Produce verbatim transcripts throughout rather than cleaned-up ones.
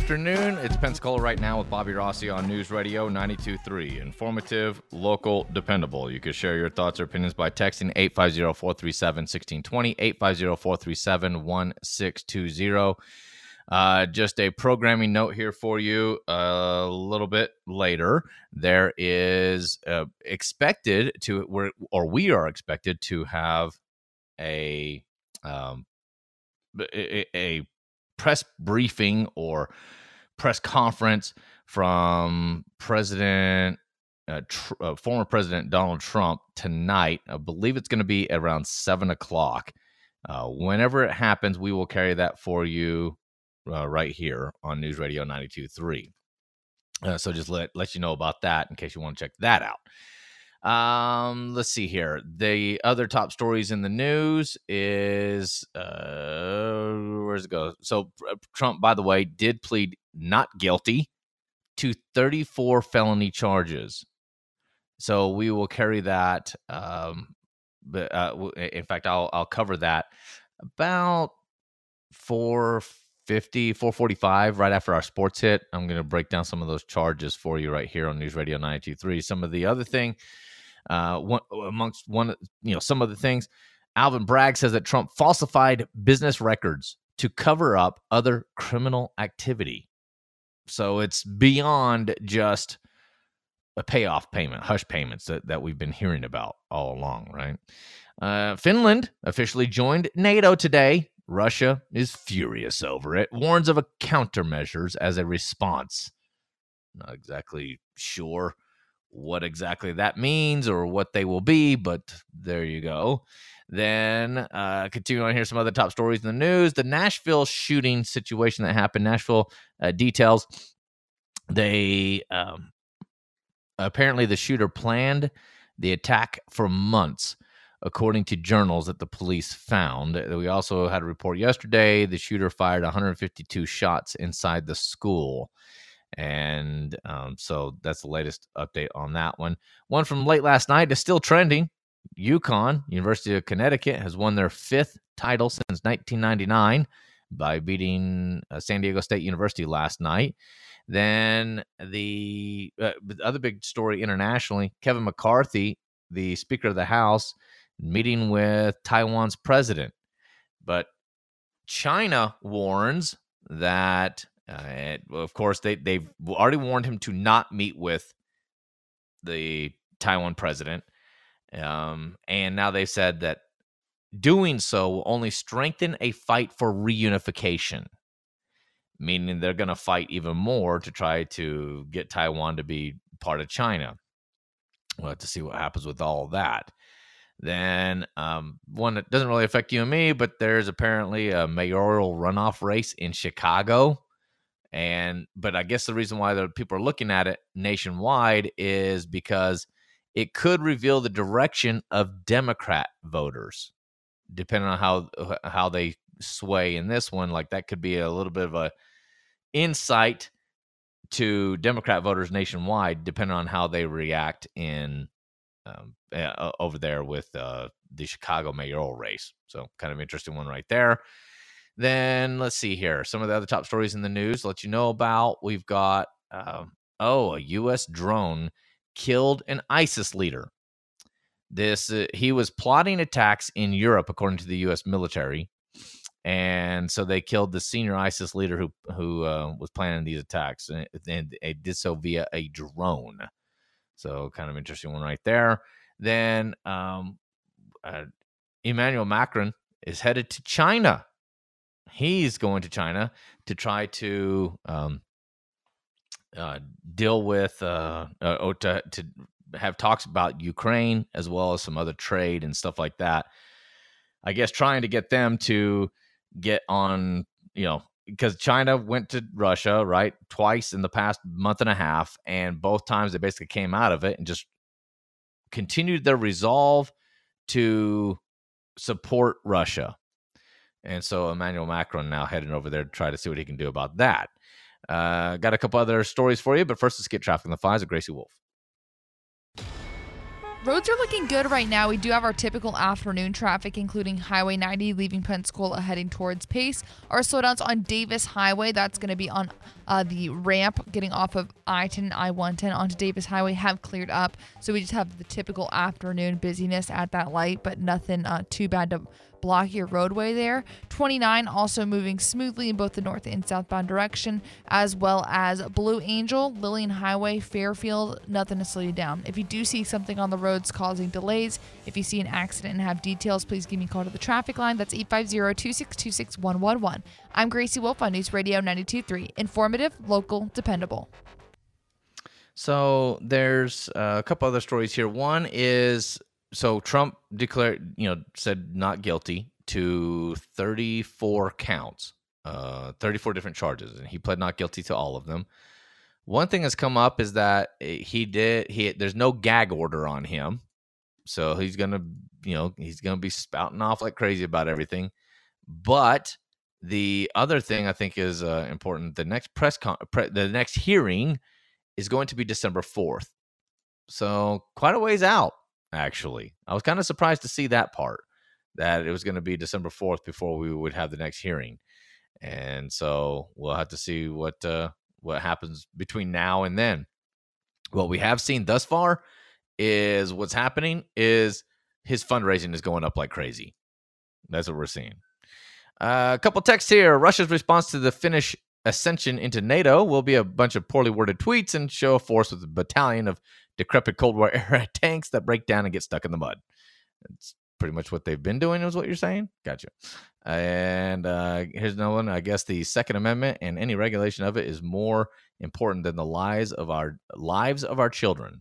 afternoon. It's Pensacola Right Now with Bobby Rossi on News Radio ninety-two point three. Informative, local, dependable. You can share your thoughts or opinions by texting eight five zero, four three seven, one six two zero, eight five zero, four three seven, one six two zero. Uh, just a programming note here for you a little bit later. There is uh, expected to, we're, or we are expected to have a, um, a, a press briefing or press conference from President, uh, tr- uh, former President Donald Trump tonight. I believe it's going to be around seven o'clock. Uh, whenever it happens, we will carry that for you uh, right here on News Radio ninety-two point three. Uh, so just let, let you know about that in case you want to check that out. Um, let's see here. The other top stories in the news is, uh, where's it go? So Trump, by the way, did plead not guilty to thirty-four felony charges. So we will carry that. Um, but, uh, in fact, I'll, I'll cover that about four fifty, four forty-five right after our sports hit. I'm going to break down some of those charges for you right here on News Radio ninety-two point three. Some of the other thing, Uh, one, amongst one, you know, some of the things, Alvin Bragg says that Trump falsified business records to cover up other criminal activity. So it's beyond just a payoff payment, hush payments that, that we've been hearing about all along, right? Uh, Finland officially joined NATO today. Russia is furious over it, warns of a countermeasures as a response. Not exactly sure what exactly that means or what they will be, but there you go. Then uh, continue on here, some other top stories in the news. The Nashville shooting situation that happened. Nashville uh, details, they um, apparently the shooter planned the attack for months, according to journals that the police found. We also had a report yesterday. The shooter fired one hundred fifty-two shots inside the school. And um, so that's the latest update on that one. One from late last night is still trending. UConn, University of Connecticut, has won their fifth title since nineteen ninety-nine by beating uh, San Diego State University last night. Then the, uh, the other big story internationally, Kevin McCarthy, the Speaker of the House, meeting with Taiwan's president. But China warns that Uh, it, of course, they, they've already warned him to not meet with the Taiwan president. Um, and now they've said that doing so will only strengthen a fight for reunification, meaning they're going to fight even more to try to get Taiwan to be part of China. We'll have to see what happens with all of that. Then um, one that doesn't really affect you and me, but there's apparently a mayoral runoff race in Chicago. And but I guess the reason why the people are looking at it nationwide is because it could reveal the direction of Democrat voters, depending on how how they sway in this one. Like that could be a little bit of a insight to Democrat voters nationwide, depending on how they react in um, uh, over there with uh, the Chicago mayoral race. So kind of interesting one right there. Then let's see here. Some of the other top stories in the news to let you know about. We've got, um, oh, a U S drone killed an ISIS leader. This uh, he was plotting attacks in Europe, according to the U S military. And so they killed the senior ISIS leader who who uh, was planning these attacks. And, and they did so via a drone. So kind of interesting one right there. Then um, uh, Emmanuel Macron is headed to China. He's going to China to try to um, uh, deal with uh, uh, or to, to have talks about Ukraine as well as some other trade and stuff like that. I guess trying to get them to get on, you know, because China went to Russia, right, twice in the past month and a half, and both times they basically came out of it and just continued their resolve to support Russia. And so Emmanuel Macron now heading over there to try to see what he can do about that. Uh, got a couple other stories for you, but first let's get traffic in the fives with Gracie Wolf. Roads are looking good right now. We do have our typical afternoon traffic, including Highway ninety leaving Pensacola heading towards Pace. Our slowdowns on Davis Highway, that's going to be on Uh, the ramp getting off of I ten and I one ten onto Davis Highway have cleared up. So we just have the typical afternoon busyness at that light, but nothing uh, too bad to block your roadway there. twenty-nine also moving smoothly in both the north and southbound direction, as well as Blue Angel, Lillian Highway, Fairfield, nothing to slow you down. If you do see something on the roads causing delays, if you see an accident and have details, please give me a call to the traffic line. That's eight five zero, two six two, six one one one. I'm Gracie Wolf on News Radio ninety-two point three. Informative, local, dependable. So there's uh, a couple other stories here. One is, so Trump declared, you know, said not guilty to thirty-four counts, uh, thirty-four different charges, and he pled not guilty to all of them. One thing that's come up is that he did, he there's no gag order on him, so he's gonna, you know, he's gonna be spouting off like crazy about everything. But the other thing I think is uh, important. The next press con- pre- the next hearing is going to be December fourth, so quite a ways out. Actually, I was kind of surprised to see that part, that it was going to be December fourth before we would have the next hearing. And so we'll have to see what uh, what happens between now and then. What we have seen thus far is what's happening is his fundraising is going up like crazy. That's what we're seeing. Uh, a couple texts here. Russia's response to the Finnish ascension into NATO will be a bunch of poorly worded tweets and show of force with a battalion of decrepit Cold War era tanks that break down and get stuck in the mud. It's pretty much what they've been doing, is what you're saying. Gotcha. And uh, here's another one. I guess the Second Amendment and any regulation of it is more important than the lives of our lives of our children.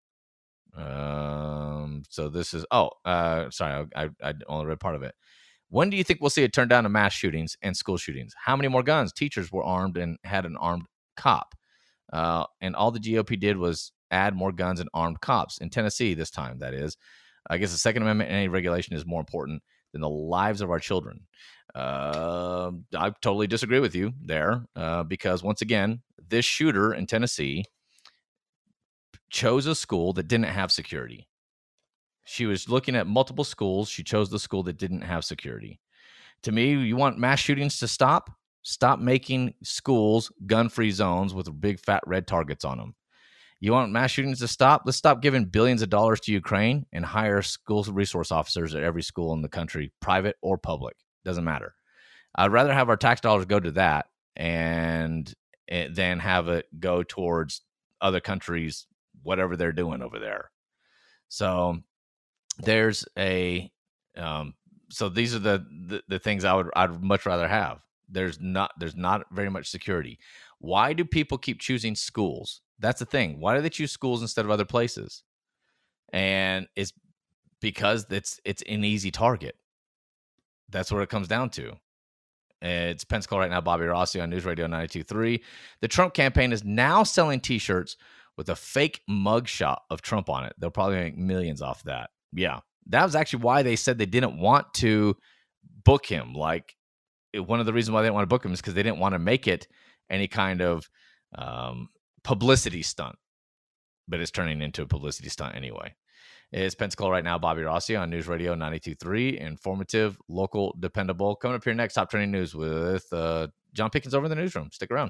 Um. So this is. Oh, uh. Sorry, I I only read part of it. When do you think we'll see a turn down of mass shootings and school shootings? How many more guns? Teachers were armed and had an armed cop. Uh, and all the G O P did was add more guns and armed cops in Tennessee this time. That is, I guess the Second Amendment and any regulation is more important than the lives of our children. Uh, I totally disagree with you there uh, because once again, this shooter in Tennessee chose a school that didn't have security. She was looking at multiple schools. She chose the school that didn't have security. To me, you want mass shootings to stop? Stop making schools gun-free zones with big fat red targets on them. You want mass shootings to stop? Let's stop giving billions of dollars to Ukraine and hire school resource officers at every school in the country, private or public. Doesn't matter. I'd rather have our tax dollars go to that and, and than have it go towards other countries, whatever they're doing over there. So there's a um, so these are the, the the things I would I'd much rather have. There's not there's not very much security. Why do people keep choosing schools? That's the thing. Why do they choose schools instead of other places? And it's because it's it's an easy target. That's what it comes down to. It's Pensacola right now. Bobby Rossi on News Radio ninety-two point three. The Trump campaign is now selling T-shirts with a fake mugshot of Trump on it. They'll probably make millions off that. Yeah, that was actually why they said they didn't want to book him. Like, it, one of the reasons why they didn't want to book him is because they didn't want to make it any kind of um, publicity stunt. But it's turning into a publicity stunt anyway. It's Pensacola right now. Bobby Rossi on News Radio ninety-two point three. Informative, local, dependable. Coming up here next, Top Trending News with uh, John Pickens over in the newsroom. Stick around.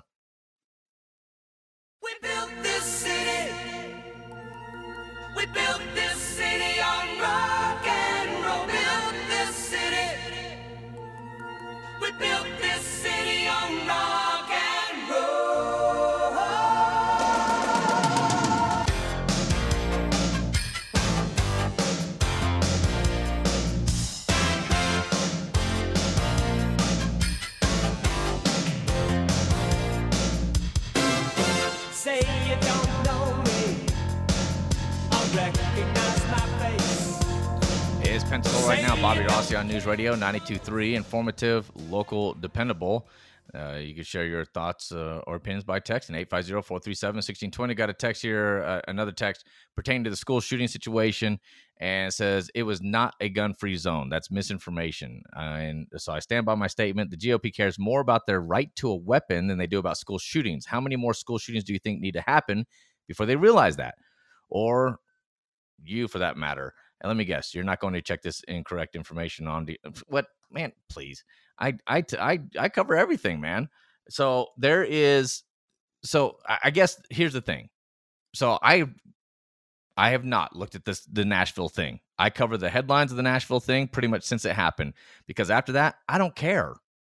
We built this city. We built this city on rock and roll. Built this city. We built this city on rock and roll. Say you don't know me, I recognize my face. It's Pensacola right now. Bobby Rossi on News Radio ninety-two point three. Informative, local, dependable. Uh, you can share your thoughts uh, or opinions by text in eight five zero, four three seven, one six two zero. Got a text here, uh, another text pertaining to the school shooting situation, and it says it was not a gun-free zone. That's misinformation. Uh, and so I stand by my statement. The G O P cares more about their right to a weapon than they do about school shootings. How many more school shootings do you think need to happen before they realize that? Or you, for that matter. And let me guess, you're not going to check this incorrect information on the what, man, please. I, I, I, I cover everything, man. So there is so I I guess here's the thing. So I I have not looked at this the Nashville thing. I cover the headlines of the Nashville thing pretty much since it happened, because after that, I don't care.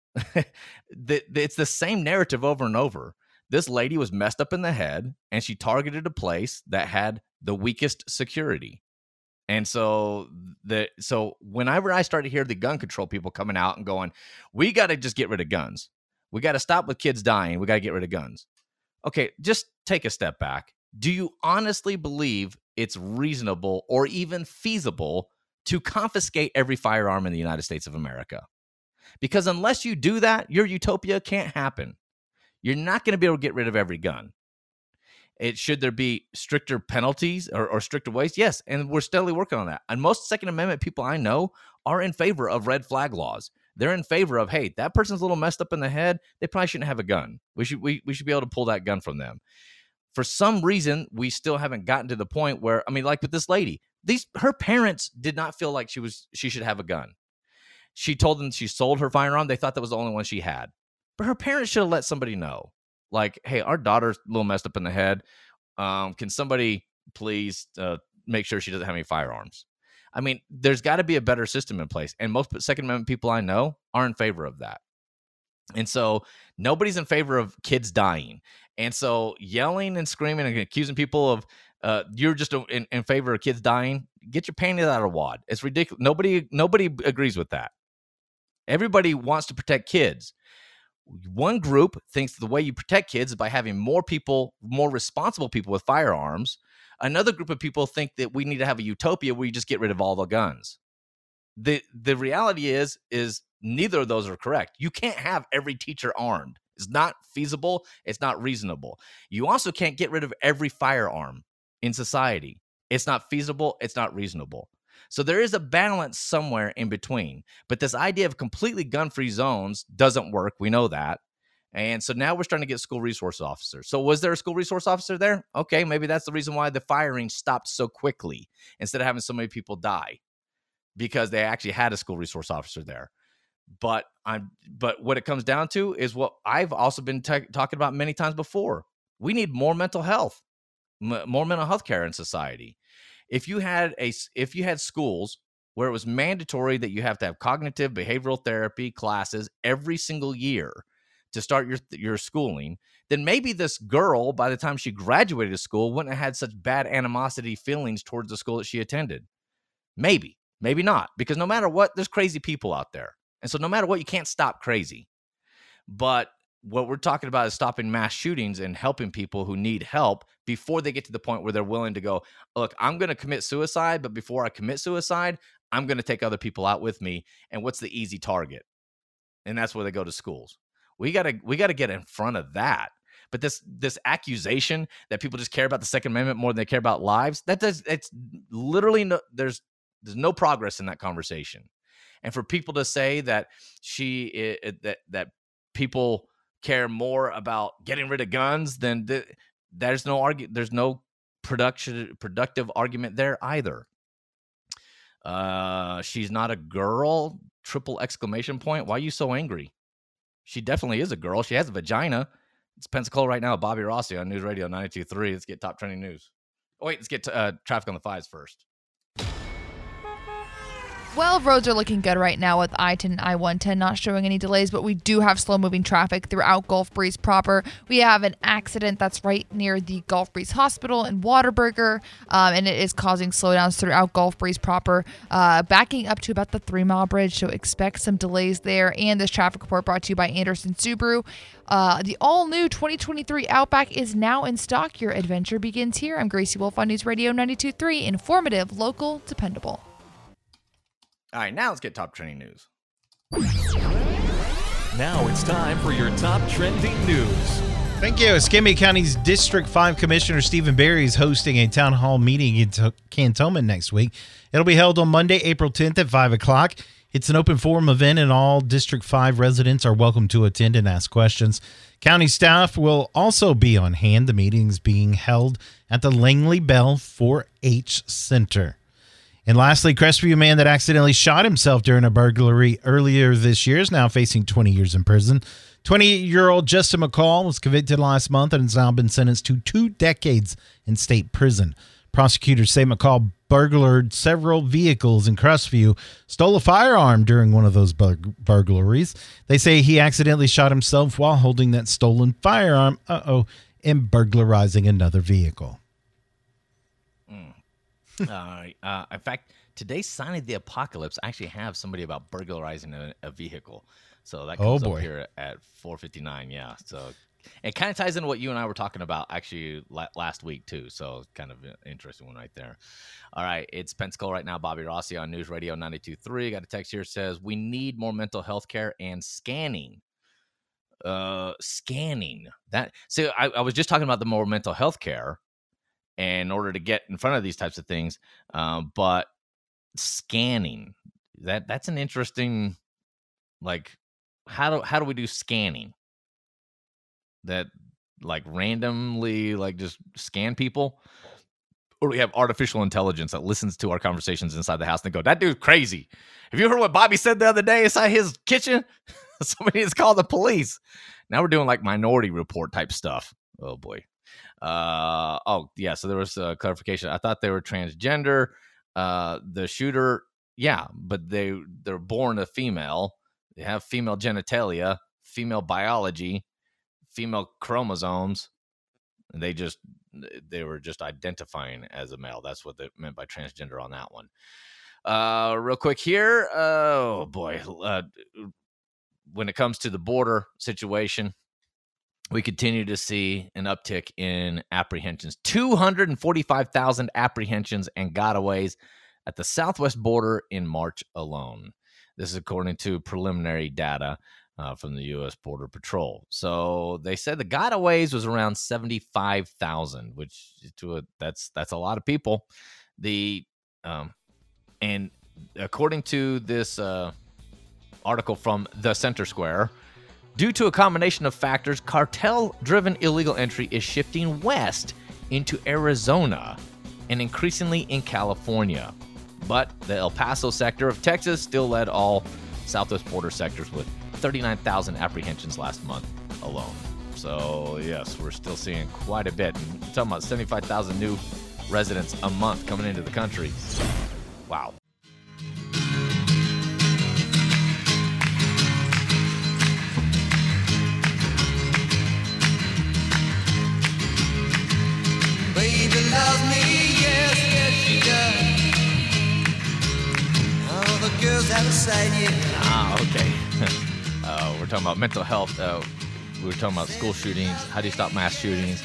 the, the, it's the same narrative over and over. This lady was messed up in the head, and she targeted a place that had the weakest security. And so the so whenever I started to hear the gun control people coming out and going, we got to just get rid of guns. We got to stop with kids dying. We got to get rid of guns. Okay, just take a step back. Do you honestly believe it's reasonable or even feasible to confiscate every firearm in the United States of America? Because unless you do that, your utopia can't happen. You're not going to be able to get rid of every gun. It should there be stricter penalties or, or stricter ways? Yes, and we're steadily working on that. And most Second Amendment people I know are in favor of red flag laws. They're in favor of, hey, that person's a little messed up in the head. They probably shouldn't have a gun. We should we, we should be able to pull that gun from them. For some reason, we still haven't gotten to the point where, I mean, like with this lady, these her parents did not feel like she was she should have a gun. She told them she sold her firearm. They thought that was the only one she had. But her parents should have let somebody know. Like, hey, our daughter's a little messed up in the head. Um, can somebody please uh, make sure she doesn't have any firearms? I mean, there's got to be a better system in place. And most Second Amendment people I know are in favor of that. And so nobody's in favor of kids dying. And so yelling and screaming and accusing people of uh, you're just in, in favor of kids dying, get your panties out of wad. It's ridiculous. Nobody, nobody agrees with that. Everybody wants to protect kids. One group thinks the way you protect kids is by having more people, more responsible people with firearms. Another group of people think that we need to have a utopia where you just get rid of all the guns. The the reality is, is neither of those are correct. You can't have every teacher armed. It's not feasible. It's not reasonable. You also can't get rid of every firearm in society. It's not feasible. It's not reasonable. So there is a balance somewhere in between. But this idea of completely gun-free zones doesn't work. We know that. And so now we're starting to get school resource officers. So was there a school resource officer there? Okay, maybe that's the reason why the firing stopped so quickly instead of having so many people die, because they actually had a school resource officer there. But I'm but what it comes down to is what I've also been t- talking about many times before. We need more mental health, m- more mental health care in society. If you had a, if you had schools where it was mandatory that you have to have cognitive behavioral therapy classes every single year to start your your schooling, then maybe this girl, by the time she graduated school, wouldn't have had such bad animosity feelings towards the school that she attended. Maybe, maybe not, because no matter what, there's crazy people out there. And so no matter what, you can't stop crazy. But what we're talking about is stopping mass shootings and helping people who need help before they get to the point where they're willing to go, look, I'm going to commit suicide, but before I commit suicide, I'm going to take other people out with me. And what's the easy target? And that's where they go to schools. We got to we got to get in front of that. But this this accusation that people just care about the Second Amendment more than they care about lives, that does it's literally no, there's there's no progress in that conversation. And for people to say that she it, that that people care more about getting rid of guns than the, there's no argue there's no production productive argument there either. Uh, she's not a girl. Triple exclamation point. Why are you so angry? She definitely is a girl. She has a vagina. It's Pensacola right now. Bobby Rossi on News Radio ninety-two point three. Let's get top trending news. Oh, wait, let's get to, uh, traffic on the fives first. Well, roads are looking good right now with I ten and I one ten not showing any delays, but we do have slow-moving traffic throughout Gulf Breeze proper. We have an accident that's right near the Gulf Breeze Hospital in Whataburger, um, and it is causing slowdowns throughout Gulf Breeze proper, uh, backing up to about the three-mile bridge, so expect some delays there. And this traffic report brought to you by Anderson Subaru. Uh, the all-new twenty twenty-three Outback is now in stock. Your adventure begins here. I'm Gracie Wolf on News Radio ninety-two point three, informative, local, dependable. All right, now let's get top trending news. Now it's time for your top trending news. Thank you. Escambia County's District five Commissioner Stephen Berry is hosting a town hall meeting in Cantonment next week. It'll be held on Monday, April tenth at five o'clock. It's an open forum event, and all District five residents are welcome to attend and ask questions. County staff will also be on hand. The meeting is being held at the Langley Bell four H Center. And lastly, Crestview man that accidentally shot himself during a burglary earlier this year is now facing twenty years in prison. twenty-eight-year-old Justin McCall was convicted last month and has now been sentenced to two decades in state prison. Prosecutors say McCall burglared several vehicles in Crestview, stole a firearm during one of those bur- burglaries. They say he accidentally shot himself while holding that stolen firearm, uh-oh, and burglarizing another vehicle. Mm. uh, uh, in fact, today's Sign of the Apocalypse actually have somebody about burglarizing a, a vehicle. So that comes oh up boy. here at four fifty-nine, yeah. So it kind of ties into what you and I were talking about actually la- last week too. So kind of an interesting one right there. All right, it's Pensacola right now. Bobby Rossi on News Radio ninety-two point three. Got a text here that says, we need more mental health care and scanning. Uh, scanning. That. So I, I was just talking about the more mental health care in order to get in front of these types of things. Um, but scanning, that that's an interesting, like, how do how do we do scanning? That like randomly like just scan people, or we have artificial intelligence that listens to our conversations inside the house and they go, that dude's crazy. Have you heard what Bobby said the other day inside his kitchen? Somebody has called the police. Now we're doing like Minority Report type stuff. Oh boy. Uh oh yeah. So there was a clarification. I thought they were transgender. Uh, the shooter, yeah, but they they're born a female. They have female genitalia, female biology, female chromosomes. And they just they were just identifying as a male. That's what they meant by transgender on that one. Uh, real quick here. Oh boy. Uh, when it comes to the border situation, we continue to see an uptick in apprehensions. two hundred forty-five thousand apprehensions and gotaways at the southwest border in March alone. This is according to preliminary data uh, from the U S Border Patrol. So they said the gotaways was around seventy-five thousand, which to a, that's that's a lot of people. The um, and according to this uh, article from the Center Square, due to a combination of factors, cartel-driven illegal entry is shifting west into Arizona and increasingly in California. But the El Paso sector of Texas still led all southwest border sectors with thirty-nine thousand apprehensions last month alone. So, yes, we're still seeing quite a bit. And we're talking about seventy-five thousand new residents a month coming into the country. Wow. Baby loves me, yes, yes she does. All the girls outside, yeah. Ah, okay. uh, we're talking about mental health. Uh, we were talking about school shootings. How do you stop mass shootings?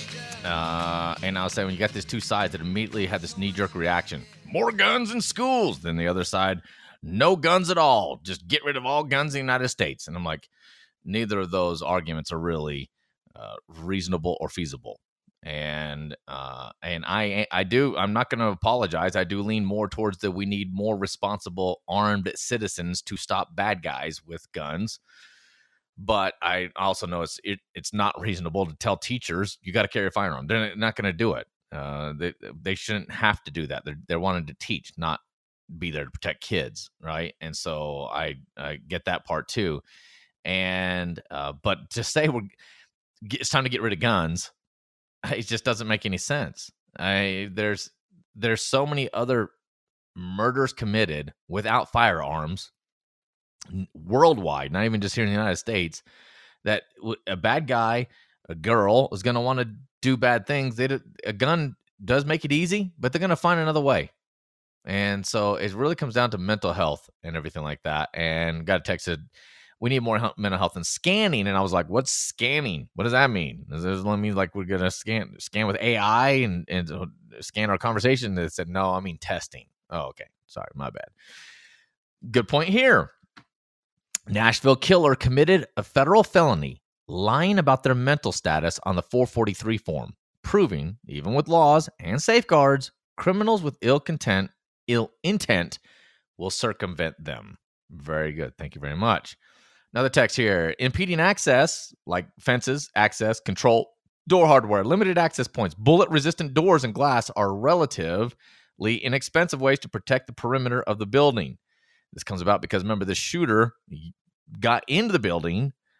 Uh, and I was saying, when you got these two sides that immediately had this knee-jerk reaction, more guns in schools. Then the other side, no guns at all. Just get rid of all guns in the United States. And I'm like, neither of those arguments are really uh, reasonable or feasible. And uh, and I I do I'm not going to apologize. I do lean more towards that we need more responsible armed citizens to stop bad guys with guns. But I also know it's it, it's not reasonable to tell teachers you got to carry a firearm. They're not going to do it. Uh, they they shouldn't have to do that. They're they're wanting to teach, not be there to protect kids, right? And so I I get that part too. And uh, but to say we're it's time to get rid of guns, it just doesn't make any sense. I there's there's so many other murders committed without firearms worldwide, not even just here in the United States, that a bad guy, a girl, is going to want to do bad things. They, a gun does make it easy, but they're going to find another way. And so it really comes down to mental health and everything like that. And got a text said, we need more he- mental health and scanning. And I was like, what's scanning? What does that mean? Does it mean like we're going to scan scan with A I and, and scan our conversation? They said, no, I mean testing. Oh, okay. Sorry, my bad. Good point here. Nashville killer committed a federal felony lying about their mental status on the four forty-three form, proving, even with laws and safeguards, criminals with ill content, ill intent will circumvent them. Very good. Thank you very much. Another text here. Impeding access, like fences, access, control, door hardware, limited access points, bullet-resistant doors and glass are relatively inexpensive ways to protect the perimeter of the building. This comes about because, remember, the shooter got into the building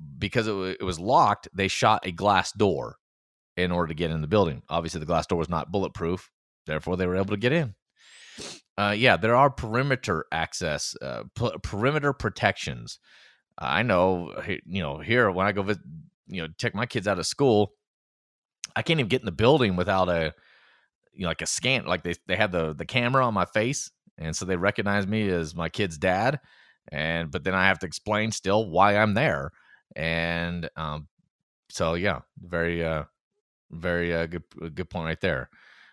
because it, w- it was locked, they shot a glass door in order to get in the building. Obviously, the glass door was not bulletproof. Therefore, they were able to get in. Uh, yeah, there are perimeter access, uh, p- perimeter protections. I know, you know, here when I go visit, you know, check my kids out of school, I can't even get in the building without a, you know, like a scan. Like they they have the the camera on my face, and so they recognize me as my kid's dad. And but then I have to explain still why I'm there. And um, so yeah, very uh, very uh, good good point right there.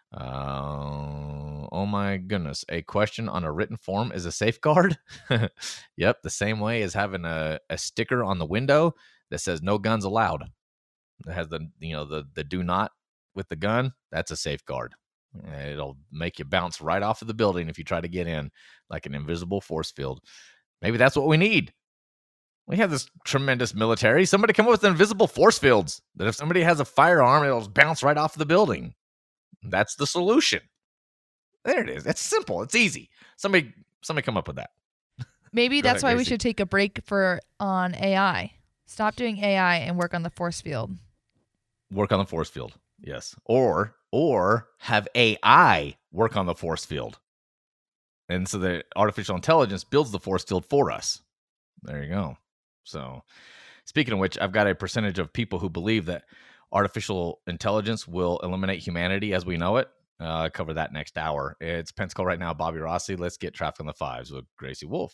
Uh, oh my goodness. A question on a written form is a safeguard. Yep. The same way as having a, a sticker on the window that says no guns allowed. It has the, you know, the, the do not with the gun. That's a safeguard. It'll make you bounce right off of the building if you try to get in like an invisible force field. Maybe that's what we need. We have this tremendous military. Somebody come up with invisible force fields that if somebody has a firearm, it'll bounce right off the building. That's the solution. There it is. It's simple. It's easy. Somebody somebody come up with that. Maybe Go that's ahead, why we Gracie. should take a break for on A I. Stop doing A I and work on the force field. Work on the force field. Yes. Or or have A I work on the force field. And so the artificial intelligence builds the force field for us. There you go. So speaking of which, I've got a percentage of people who believe that artificial intelligence will eliminate humanity as we know it. Uh, I cover that next hour. It's Pensacola right now. Bobby Rossi. Let's get traffic on the fives with Gracie Wolf.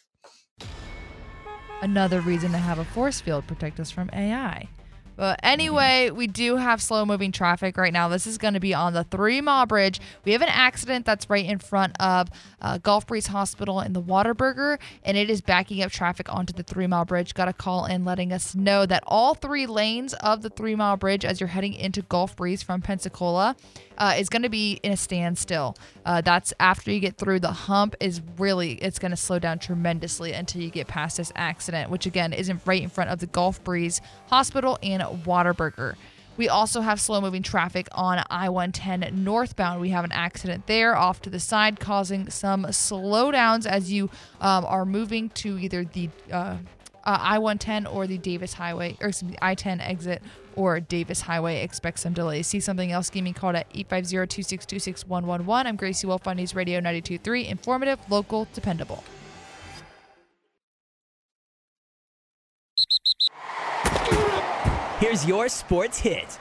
Another reason to have a force field protect us from A I. But anyway, we do have slow moving traffic right now. This is going to be on the Three Mile Bridge. We have an accident that's right in front of uh, Gulf Breeze Hospital in the Waterburger, and it is backing up traffic onto the Three Mile Bridge. Got a call in letting us know that all three lanes of the Three Mile Bridge as you're heading into Gulf Breeze from Pensacola uh, is going to be in a standstill. Uh, that's after you get through the hump is really, it's going to slow down tremendously until you get past this accident, which again isn't right in front of the Gulf Breeze Hospital in Waterburger. We also have slow moving traffic on I one ten northbound. We have an accident there off to the side causing some slowdowns as you um, are moving to either the uh, uh, I one ten or the Davis Highway, or excuse me, I ten exit or Davis Highway. Expect some delays. See something else? Give me a call at eight five zero, two six two, six one one one. I'm Gracie Wolf on News Radio ninety-two point three. Informative, local, dependable. Here's your sports hit.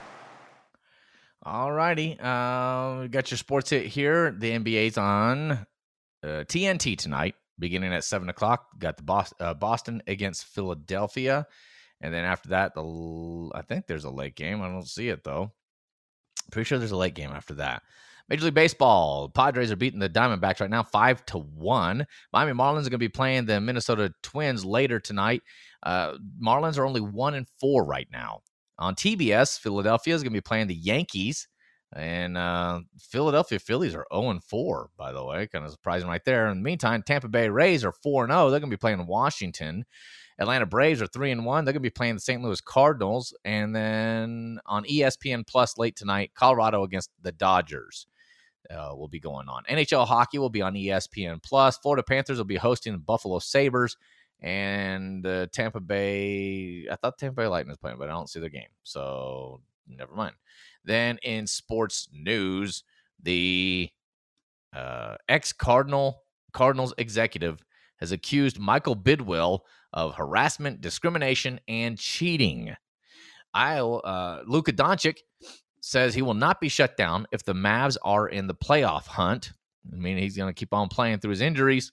All righty. Uh, we got your sports hit here. The N B A's on uh, T N T tonight, beginning at seven o'clock. Got the Boston, uh, Boston against Philadelphia. And then after that, the I think there's a late game. I don't see it, though. Pretty sure there's a late game after that. Major League Baseball. Padres are beating the Diamondbacks right now, five to one. Miami Marlins are going to be playing the Minnesota Twins later tonight. Uh, Marlins are only one and four right now. On T B S, Philadelphia is going to be playing the Yankees. And uh, Philadelphia Phillies are oh and four, by the way. Kind of surprising right there. In the meantime, Tampa Bay Rays are four and oh. They're going to be playing Washington. Atlanta Braves are three and one. They're going to be playing the Saint Louis Cardinals. And then on E S P N Plus late tonight, Colorado against the Dodgers uh, will be going on. N H L hockey will be on E S P N Plus. Florida Panthers will be hosting the Buffalo Sabres. And uh, Tampa Bay, I thought Tampa Bay Lightning was playing, but I don't see their game. So never mind. Then in sports news, the uh, ex-Cardinal Cardinals executive has accused Michael Bidwell of harassment, discrimination, and cheating. I, uh, Luka Doncic says he will not be shut down if the Mavs are in the playoff hunt. I mean, he's going to keep on playing through his injuries.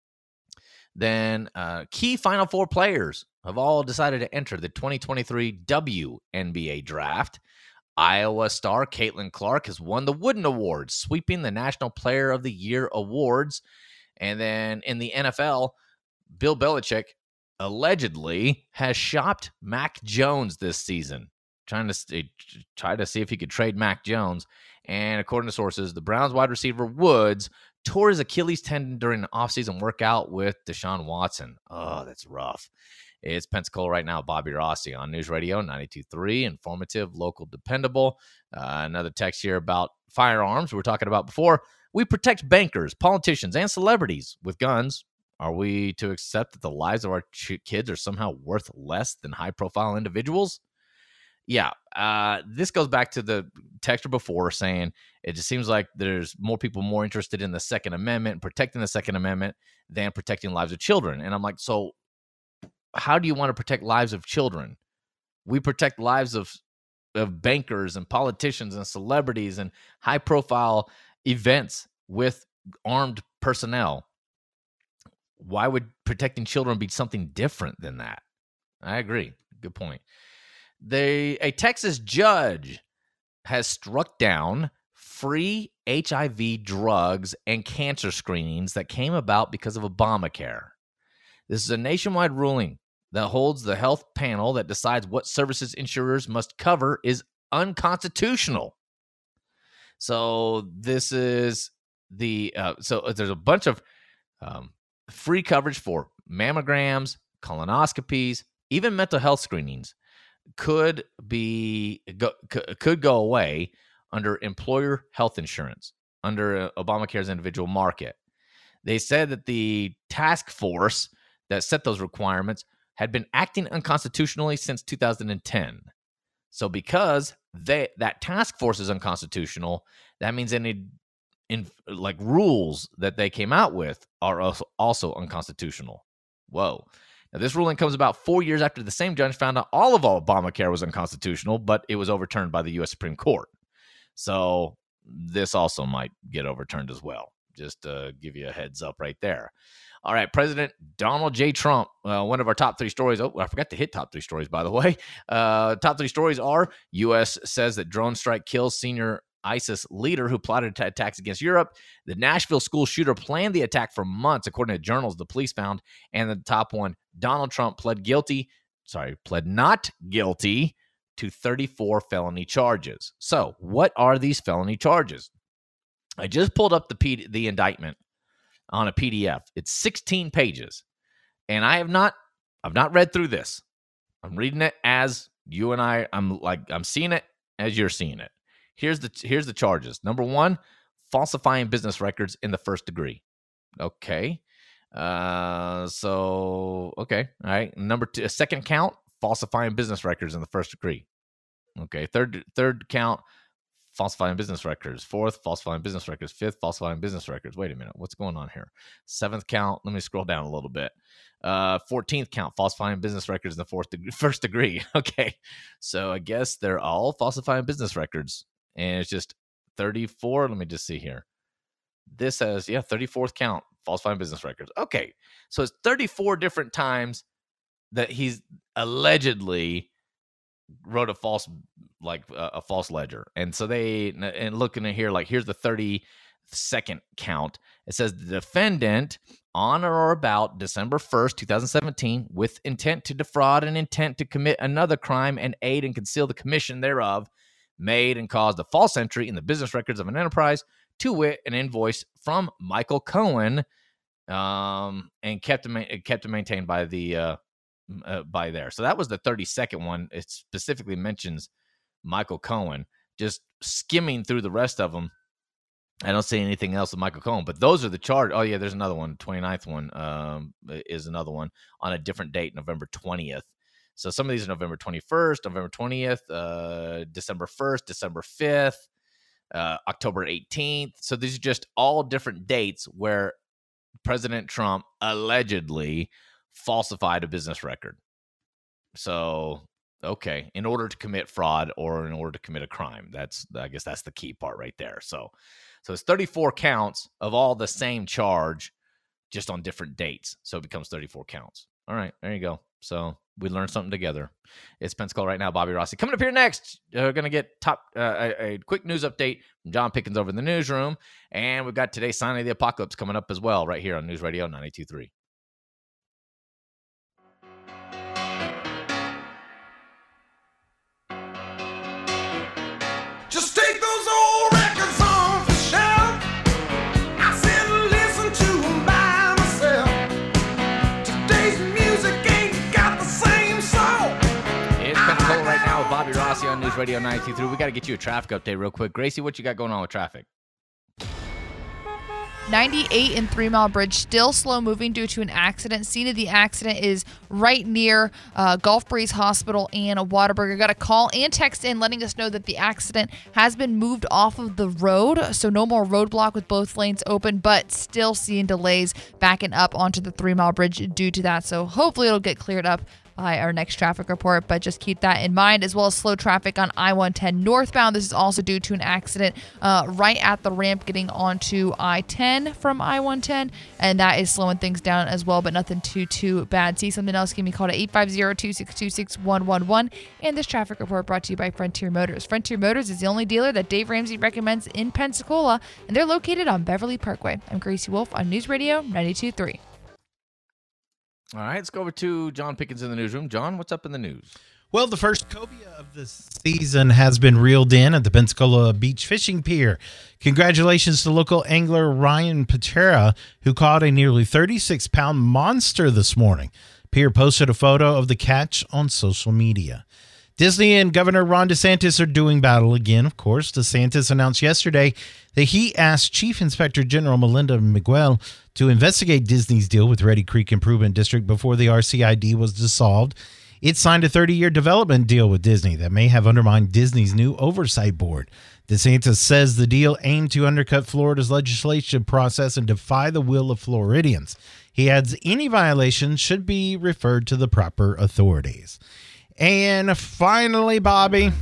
Then uh, key Final Four players have all decided to enter the twenty twenty-three W N B A draft. Iowa star Caitlin Clark has won the Wooden Award, sweeping the National Player of the Year awards. And then in the N F L, Bill Belichick allegedly has shopped Mac Jones this season, trying to st- try to see if he could trade Mac Jones. And according to sources, the Browns wide receiver Woods tore his Achilles tendon during an offseason workout with Deshaun Watson. Oh, that's rough. It's Pensacola right now. Bobby Rossi on News Radio ninety-two point three. Informative, local, dependable. Uh, another text here about firearms we were talking about before. We protect bankers, politicians, and celebrities with guns. Are we to accept that the lives of our ch- kids are somehow worth less than high-profile individuals? Yeah, uh, this goes back to the texter before saying it just seems like there's more people more interested in the Second Amendment and protecting the Second Amendment than protecting lives of children. And I'm like, so how do you want to protect lives of children? We protect lives of of bankers and politicians and celebrities and high-profile events with armed personnel. Why would protecting children be something different than that? I agree. Good point. They, a Texas judge has struck down free H I V drugs and cancer screenings that came about because of Obamacare. This is a nationwide ruling that holds the health panel that decides what services insurers must cover is unconstitutional. So this is the uh, so there's a bunch of um, free coverage for mammograms, colonoscopies, even mental health screenings could be go, could go away under employer health insurance under Obamacare's individual market. They said that the task force that set those requirements had been acting unconstitutionally since two thousand ten. So because they that task force is unconstitutional, that means any in like rules that they came out with are also, also unconstitutional. Whoa. Now, this ruling comes about four years after the same judge found out all of Obamacare was unconstitutional, but it was overturned by the U S Supreme Court. So this also might get overturned as well. Just to give you a heads up right there. All right, President Donald J. Trump, uh, one of our top three stories. Oh, I forgot to hit top three stories, by the way. Uh, top three stories are U S says that drone strike kills senior ISIS leader who plotted attacks against Europe. The Nashville school shooter planned the attack for months, according to journals the police found. And the top one, Donald Trump pled guilty, sorry, pled not guilty to thirty-four felony charges. So what are these felony charges? I just pulled up the P- the indictment on a P D F. It's sixteen pages. And I have not, I've not read through this. I'm reading it as you and I, I'm like, I'm seeing it as you're seeing it. Here's the here's the charges. Number one, falsifying business records in the first degree. Okay. Uh, so, okay. All right. Number two, a second count, falsifying business records in the first degree. Okay. Third, third count, falsifying business records. Fourth, falsifying business records. Fifth, falsifying business records. Wait a minute. What's going on here? Seventh count. Let me scroll down a little bit. Uh, fourteenth count, falsifying business records in the fourth degree, first degree. Okay. So I guess they're all falsifying business records. And it's just thirty-four. Let me just see here. This says, yeah, thirty-fourth count, falsifying business records. Okay. So it's thirty-four different times that he's allegedly wrote a false, like uh, a false ledger. And so they, and looking at here, like here's the thirty-second count. It says the defendant on or about December first, twenty seventeen, with intent to defraud and intent to commit another crime and aid and conceal the commission thereof, made and caused a false entry in the business records of an enterprise, to wit, an invoice from Michael Cohen, um, and kept it, kept it maintained by the uh, uh, by there. So that was the thirty-second one. It specifically mentions Michael Cohen. Just skimming through the rest of them, I don't see anything else with Michael Cohen. But those are the charge. Oh yeah, there's another one. twenty-ninth one um, is another one on a different date, November twentieth. So some of these are November twenty-first, November twentieth, uh, December first, December fifth, uh, October eighteenth. So these are just all different dates where President Trump allegedly falsified a business record. So, okay, in order to commit fraud or in order to commit a crime. That's, I guess that's the key part right there. So, so it's thirty-four counts of all the same charge, just on different dates. So it becomes thirty-four counts. All right, there you go. So we learned something together. It's Pensacola right now. Bobby Rossi coming up here next. We're uh, going to get top uh, a, a quick news update from John Pickens over in the newsroom. And we've got today's Sign of the Apocalypse coming up as well right here on News Radio ninety-two point three. Just take those old records off the shelf. I sit and listen to them by myself. Today's music ain't got the same soul. It's Pensacola right now with Bobby Rossi on News Radio ninety-two point three. We got to get you a traffic update real quick. Gracie, what you got going on with traffic? ninety-eight and Three Mile Bridge still slow moving due to an accident. Scene of the accident is right near uh, Gulf Breeze Hospital and Whataburger. Got a call and text in letting us know that the accident has been moved off of the road, so no more roadblock with both lanes open, but still seeing delays backing up onto the Three Mile Bridge due to that. So hopefully it'll get cleared up by our next traffic report, but just keep that in mind, as well as slow traffic on I one ten northbound. This is also due to an accident uh, right at the ramp getting onto I ten from I one ten, and that is slowing things down as well, but nothing too, too bad. See something else, give me a call to eight five zero, two six two, six one one one, and this traffic report brought to you by Frontier Motors. Frontier Motors is the only dealer that Dave Ramsey recommends in Pensacola, and they're located on Beverly Parkway. I'm Gracie Wolf on News Radio ninety-two point three. All right, let's go over to John Pickens in the newsroom. John, what's up in the news? Well, the first cobia of the season has been reeled in at the Pensacola Beach Fishing Pier. Congratulations to local angler Ryan Patera, who caught a nearly thirty-six pound monster this morning. Pier posted a photo of the catch on social media. Disney and Governor Ron DeSantis are doing battle again, of course. DeSantis announced yesterday that he asked Chief Inspector General Melinda Miguel to investigate Disney's deal with Reedy Creek Improvement District before the R C I D was dissolved. It signed a thirty-year development deal with Disney that may have undermined Disney's new oversight board. DeSantis says the deal aimed to undercut Florida's legislation process and defy the will of Floridians. He adds any violations should be referred to the proper authorities. And finally, Bobby,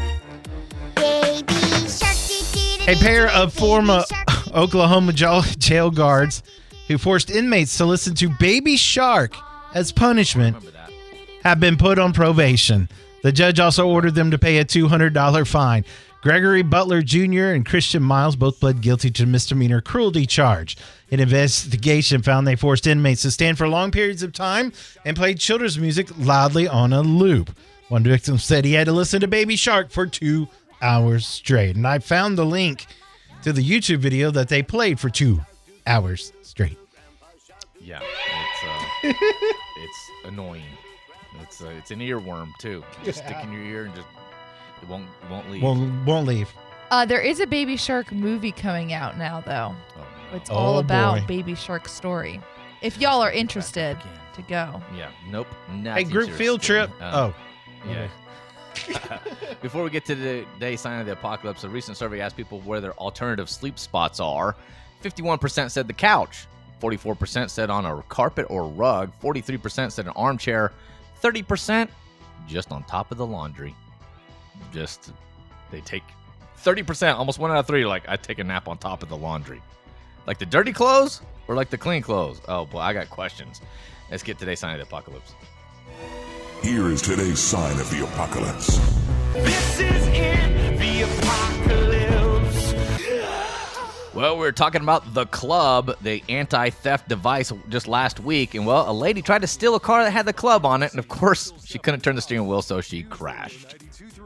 a pair of former Oklahoma jail guards who forced inmates to listen to Baby Shark as punishment have been put on probation. The judge also ordered them to pay a two hundred dollars fine. Gregory Butler Junior and Christian Miles both pled guilty to misdemeanor cruelty charge. An investigation found they forced inmates to stand for long periods of time and played children's music loudly on a loop. One victim said he had to listen to Baby Shark for two hours straight. And I found the link to the YouTube video that they played for two hours straight. Yeah, it's uh, it's annoying. It's uh, it's an earworm too. You just stick in your ear and just it won't it won't leave. Won't won't leave. Uh, there is a Baby Shark movie coming out now, though. Oh, no. It's all Oh, about boy. Baby Shark's story. If y'all are interested to go. Yeah, nope. Not Hey, group interested. field trip. Uh, oh. Yeah. Before we get to the day sign of the apocalypse, a recent survey asked people where their alternative sleep spots are. fifty-one percent said the couch. forty-four percent said on a carpet or rug. forty-three percent said an armchair. thirty percent just on top of the laundry. Just, they take thirty percent, almost one out of three, like, I take a nap on top of the laundry. Like the dirty clothes or like the clean clothes? Oh, boy, I got questions. Let's get today's sign of the apocalypse. Here is today's sign of the apocalypse. This is in the apocalypse. Well, we were talking about The Club, the anti-theft device, just last week. And, well, a lady tried to steal a car that had The Club on it. And, of course, she couldn't turn the steering wheel, so she crashed.